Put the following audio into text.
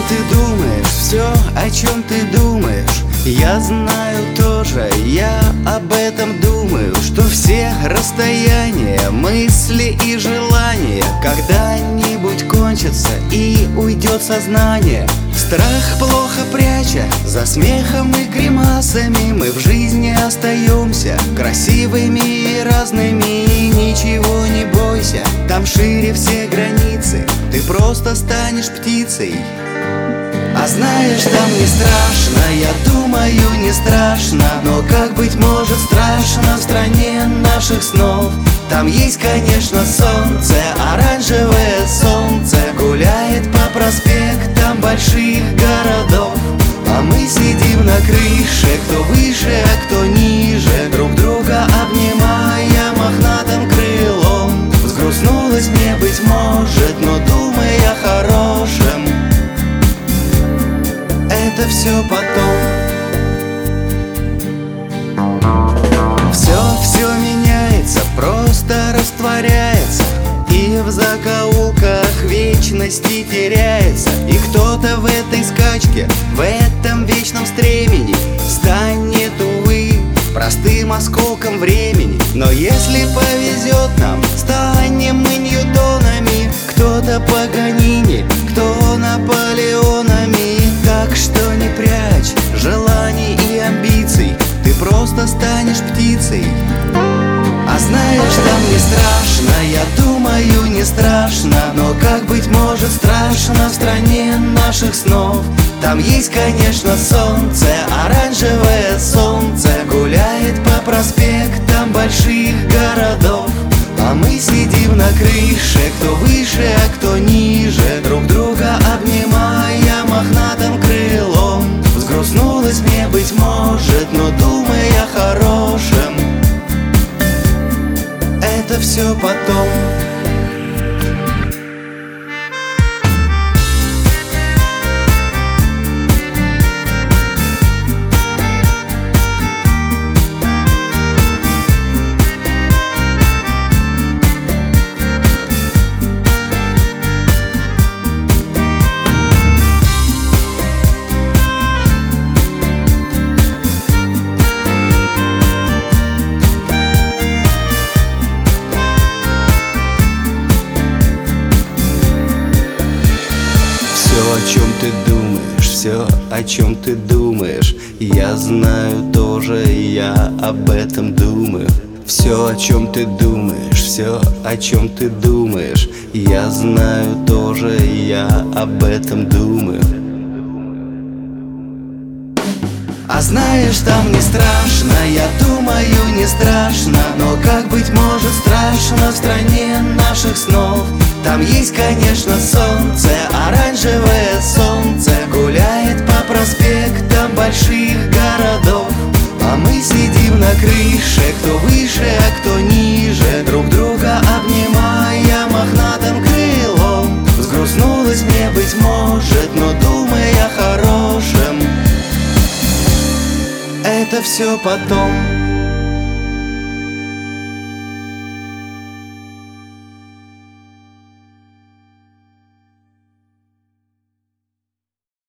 ты думаешь, все, о чем ты думаешь, я знаю тоже, я об этом думаю, что все расстояния, мысли и желания когда-нибудь кончатся и уйдет сознание. Страх плохо пряча за смехом и гримасами, мы в жизни остаемся красивыми и разными. И ничего не бойся, там шире все границы, ты просто станешь птицей. А знаешь, там не страшно, я думаю, не страшно, но как быть может страшно в стране наших снов? Там есть, конечно, солнце, оранжевое солнце гуляет по проспектам больших городов. А мы сидим на крыше, кто выше, а кто ниже, друг друга обнимая мохнатым крылом. Взгрустнулось мне, быть может, но думай о хорошем, это все потом. Все меняется, просто растворяется, и в закоулках вечности теряется. И кто-то в этой скачке, в этом вечном стремени станет, увы, простым осколком времени. Но если повезет нам, станем мы Ньютонами, кто-то Паганини, кто Наполеонами. Так что не прячь желаний и амбиций, ты просто станешь птицей. А знаешь, там не страшно, я думаю, не страшно, но как быть может страшно в стране наших снов? Там есть, конечно, солнце, оранжевое солнце гуляет по проспектам больших городов. А мы сидим на крыше, кто выше, а кто ниже, друг друга обнимая мохнатым крылом. Взгрустнулось мне, быть может, но думай о хорошем, это все потом. О чем ты думаешь, все, о чем ты думаешь, я знаю тоже, я об этом думаю. Все, о чем ты думаешь, все, о чем ты думаешь, я знаю тоже, я об этом думаю. А знаешь, там не страшно, я думаю, не страшно, но как быть может страшно в стране наших снов? Там есть, конечно, солнце, оранжевое солнце гуляет по проспектам больших городов. А мы сидим на крыше, кто выше, а кто ниже, друг друга обнимая мохнатым крылом. Взгрустнулось мне, быть может, но думай о хорошем, это все потом.